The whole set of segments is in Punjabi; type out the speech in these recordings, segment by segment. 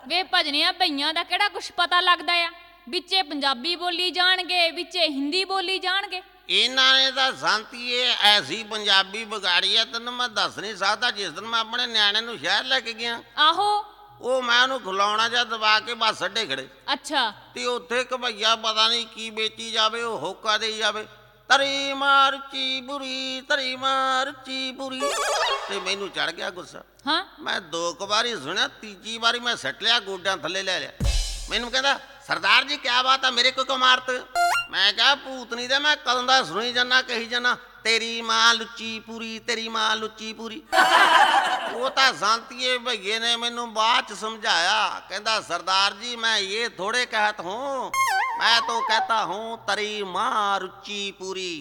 ਵੇ ਭਜਨਿਆ ਭਈਆਂ ਦਾ ਕਿਹੜਾ ਕੁਛ ਪਤਾ ਲੱਗਦਾ ਆ। ਵਿੱਚੇ ਪੰਜਾਬੀ ਬੋਲੀ ਜਾਣਗੇ, ਵਿੱਚੇ ਹਿੰਦੀ ਬੋਲੀ ਜਾਣਗੇ। ਇਹਨਾਂ ਨੇ ਤਾਂ ਸੰਤੀਏ ਐਸੀ ਪੰਜਾਬੀ ਵਿਗਾੜੀ ਆ, ਤੈਨੂੰ ਮੈਂ ਦੱਸ ਨਹੀਂ ਸਕਦਾ। ਜਿਸ ਦਿਨ ਮੈਂ ਆਪਣੇ ਨਿਆਣੇ ਨੂੰ ਸ਼ਹਿਰ ਲੈ ਕੇ ਗਿਆ, ਆਹੋ ਉਹ ਮੈਂ ਉਹਨੂੰ ਖਿਲਾਉਣਾ ਜਾਂ ਦਬਾ ਕੇ ਬੱਸ ਅੱਡੇ ਖੜੇ, ਅੱਛਾ ਤੇ ਉੱਥੇ ਇੱਕ ਭਈਆ ਪਤਾ ਨਹੀਂ ਕੀ ਵੇਚੀ ਜਾਵੇ, ਉਹ ਹੋਕਾ ਦੇਈ ਜਾਵੇ, ਤਰੀ ਮਾਰਚੀ ਬੁਰੀ, ਤਰੀ ਮਾਰਚੀ ਬੁਰੀ। ਤੇ ਮੈਨੂੰ ਚੜ ਗਿਆ ਗੁੱਸਾ। ਹਾਂ ਮੈਂ 2 ਵਾਰੀ ਸੁਣਿਆ, ਤੀਜੀ ਵਾਰੀ ਮੈਂ ਸੱਟ ਲਿਆ, ਗੋਡਿਆਂ ਥੱਲੇ ਲੈ ਲਿਆ। ਮੈਨੂੰ ਕਹਿੰਦਾ ਸਰਦਾਰ ਜੀ ਕਿਆ ਬਾਤ ਆ, ਮੇਰੇ ਕੋ ਮਾਰਤ। ਮੈਂ ਕਿਹਾ ਭੂਤਨੀ ਦੇ ਮੈਂ ਕਦੋਂ ਦਾ ਸੁਣੀ ਜਾਨਾ, ਕਹੀ ਜਾਨਾ ਤੇਰੀ ਮਾਂ ਲੁੱਚੀ ਪੂਰੀ, ਤੇਰੀ ਮਾਂ ਲੁੱਚੀ ਪੂਰੀ। ਉਹ ਤਾਂ ਸੰਤੀਏ ਭਈਏ ਨੇ ਮੈਨੂੰ ਬਾਅਦ ਚ ਸਮਝਾਇਆ, ਕਹਿੰਦਾ ਸਰਦਾਰ जी मैं ये थोड़े कहत हूँ, मैं तो कहता हूँ तरी माँ रुचि पूरी।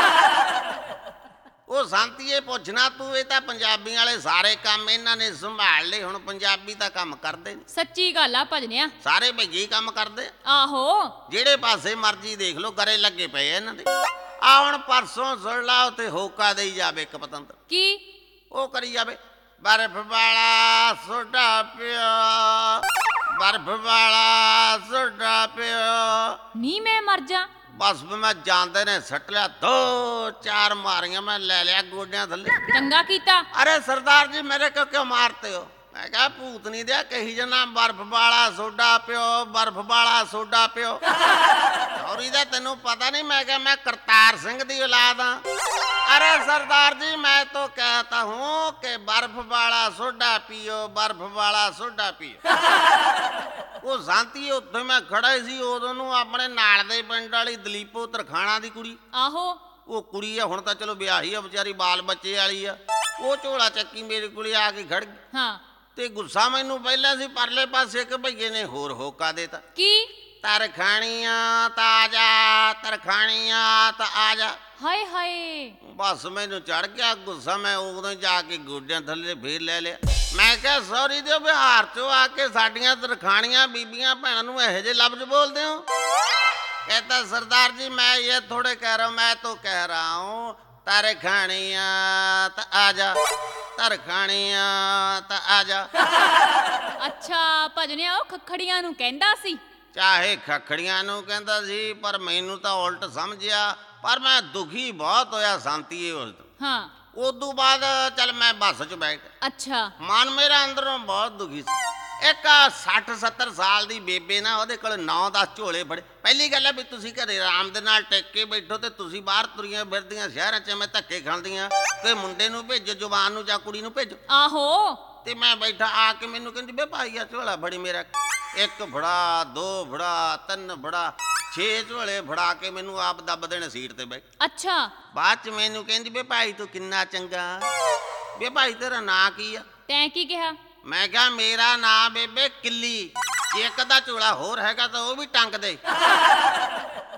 ਉਹ ਸੰਤੀਏ ਪੁੱਛਣਾ ਤੂੰ, ਇਹ ਤਾਂ ਪੰਜਾਬੀ ਵਾਲੇ ਸਾਰੇ ਕੰਮ ਇਹਨਾਂ ਨੇ ਸੰਭਾਲ ਲਏ। ਹੁਣ ਪੰਜਾਬੀ ਤਾਂ ਕੰਮ ਕਰਦੇ ਨੇ। ਸੱਚੀ ਗੱਲ ਆ ਭਜਨਿਆ, ਸਾਰੇ ਭਈਏ ਕੰਮ ਕਰਦੇ। ਆਹੋ ਜਿਹੜੇ ਪਾਸੇ ਮਰਜ਼ੀ ਦੇਖ ਲਓ, ਗਰੇ ਲੱਗੇ ਪਏ ਆ ਇਹਨਾਂ ਦੇ। ਆ ਹੁਣ ਪਰਸੋਂ ਸੁਣ ਲਾ, ਉੱਥੇ ਹੋਕਾ ਦੇਈ ਜਾਵੇ ਇੱਕ ਪਤੰਦਰ, ਕੀ ਉਹ ਕਰੀ ਜਾਵੇ ਬਰਫ ਵਾਲਾ ਸੋਡਾ ਪਿਆ, ਬਰਫ ਵਾਲਾ ਸੋਡਾ ਪਿਆ। ਨੀ ਮੈਂ ਮਰ ਜਾ। ਬਸ ਮੈਂ ਜਾਂਦੇ ਨੇ ਸੱਟ ਲਿਆ, 2-4 ਮਾਰੀਆਂ ਮੈਂ ਲੈ ਲਿਆ ਗੋਡਿਆਂ ਥੱਲੇ। ਚੰਗਾ ਕੀਤਾ। ਅਰੇ ਸਰਦਾਰ ਜੀ ਮੇਰੇ ਕੋ ਕਿਉਂ ਮਾਰਤੇ ਹੋ? ਮੈਂ ਕਿਹਾ ਭੂਤਨੀ ਦਿਆ ਕਹੀ ਜਨਾ ਬਰਫ ਵਾਲਾ ਸੋਡਾ ਪਿਓ, ਬਰਫ ਵਾਲਾ ਸੋਡਾ ਪਿਓ। ਸੌਰੀ ਦਾ ਤੈਨੂੰ ਪਤਾ ਨਹੀਂ? ਮੈਂ ਕਿਹਾ ਮੈਂ ਕਰਤਾਰ ਸਿੰਘ ਦੀ ਔਲਾਦ ਆ। अरे सरदार जी मैं तो कहता हूँ कि बर्फ वाला सोडा पियो, बर्फ वाला सोडा पियो। ਉਹ ਸ਼ਾਂਤੀ ਉੱਥੇ ਮੈਂ ਖੜਾ ਸੀ ਉਦੋਂ ਨੂੰ, ਆਪਣੇ ਨਾਲ ਦੇ ਪਿੰਡ ਵਾਲੀ ਦਲੀਪੋ ਤਰਖਾਣਾ ਦੀ ਕੁੜੀ। ਆਹੋ ਉਹ ਕੁੜੀ ਆ, ਹੁਣ ਤਾਂ ਚਲੋ ਵਿਆਹੀ ਆ ਵਿਚਾਰੀ, ਬਾਲ ਬੱਚੇ ਵਾਲੀ ਆ। ਉਹ ਝੋਲਾ ਚੱਕੀ ਮੇਰੇ ਕੋਲੇ ਆ ਕੇ ਖੜ ਗਈ। ਹਾਂ ਤੇ ਗੁੱਸਾ ਮੈਨੂੰ ਪਹਿਲਾਂ ਸੀ, ਪਰਲੇ ਪਾਸੇ ਇੱਕ ਭਈਏ ਨੇ ਹੋਰ ਹੋਕਾ ਦੇਤਾ, ਕੀ ਤਰਖਾਣੀਆਂ ਤਾਂ ਆ ਜਾ, ਤਰਖਾਣੀਆਂ ਤਾਂ ਆ ਜਾ। ਹਾਏ ਹਾਏ ਬਸ ਮੈਨੂੰ ਚੜ ਗਿਆ ਗੁੱਸਾ। ਮੈਂ ਉਦੋਂ ਜਾ ਕੇ ਗੋਡਿਆਂ ਥੱਲੇ ਫੇਰ ਲੈ ਲਿਆ। ਮੈਂ ਕਿਹਾ ਸੌਰੀ ਦਿਓ, ਬਿਹਾਰ ਚੋਂ ਆ ਕੇ ਸਾਡੀਆਂ ਤਰਖਾਣੀਆਂ ਬੀਬੀਆਂ ਭੈਣਾਂ ਨੂੰ ਇਹੋ ਜਿਹੇ ਲਫ਼ਜ਼ ਬੋਲਦੇ ਹੋ? कहता सरदार जी मैं ये थोड़े कह रहा हूँ, मैं तो कह रहा हूँ तरखाणिया तो आजा, तरखाणिया तो आजा। ਅੱਛਾ ਭਜਨਿਆ ਉਹ ਖੱਖੜੀਆਂ ਨੂੰ ਕਹਿੰਦਾ ਸੀ। ਚਾਹੇ ਖੱਖੜੀਆਂ ਨੂੰ ਕਹਿੰਦਾ ਸੀ, ਪਰ ਮੈਨੂੰ ਤਾਂ ਉਲਟ ਸਮਝਿਆ। ਪਰ ਮੈਂ ਦੁਖੀ ਬਹੁਤ ਹੋਇਆ ਸ਼ਾਂਤੀਏ ਉਸ ਤੋਂ। ਹਾਂ ਉਦੋਂ ਬਾਅਦ ਚੱਲ ਮੈਂ ਬੱਸ 'ਚ ਬੈਠ ਗਿਆ। ਅੱਛਾ ਮਨ ਮੇਰਾ ਅੰਦਰੋਂ ਬਹੁਤ ਦੁਖੀ ਸੀ। ਇੱਕ 60-70 ਸਾਲ ਦੀ ਬੇਬੇ ਨਾ, ਉਹਦੇ ਕੋਲ 9-10 ਝੋਲੇ ਫੜੇ। ਪਹਿਲੀ ਗੱਲ ਹੈ ਵੀ ਤੁਸੀਂ ਘਰੇ ਆਰਾਮ ਦੇ ਨਾਲ ਟਿਕ ਕੇ ਬੈਠੋ, ਤੇ ਤੁਸੀਂ ਬਾਹਰ ਤੁਰੀਆਂ ਫਿਰਦੀਆਂ ਸ਼ਹਿਰਾਂ 'ਚ ਮੈਂ ਧੱਕੇ ਖਾਂਦੀਆਂ ਕਿ ਮੁੰਡੇ ਨੂੰ ਭੇਜੋ, ਜਵਾਨ ਨੂੰ ਜਾਂ ਕੁੜੀ ਨੂੰ ਭੇਜੋ। ਆਹੋ ਤੇ ਮੈਂ ਬੈਠਾ, ਆ ਕੇ ਮੈਨੂੰ ਕਹਿੰਦੀ ਬੇ ਭਾਈ ਆ ਝੋਲਾ ਫੜੀ ਮੇਰਾ। 1 ਫੜਾ, 2 ਫੜਾ, 3 ਫੜਾ, 6 ਝੋਲੇ ਫੜਾ ਕੇ ਮੈਨੂੰ ਆਪ ਦੱਬ ਦੇਣੇ ਸੀਟ ਤੇ ਬੈਠ। ਅੱਛਾ ਬਾਅਦ 'ਚ ਮੈਨੂੰ ਕਹਿੰਦੀ ਬੇ ਭਾਈ ਤੂੰ ਕਿੰਨਾ ਚੰਗਾ, ਬੇ ਭਾਈ ਤੇਰਾ ਨਾਂ ਕੀ ਆ? ਤੈਂ ਕੀ ਕਿਹਾ? ਮੈਂ ਕਿਹਾ ਮੇਰਾ ਨਾਂ ਬੇਬੇ ਕਿੱਲੀ, ਜੇ ਇੱਕ ਅੱਧਾ ਝੋਲਾ ਹੋਰ ਹੈਗਾ ਤਾਂ ਉਹ ਵੀ ਟੰਗ ਦੇ।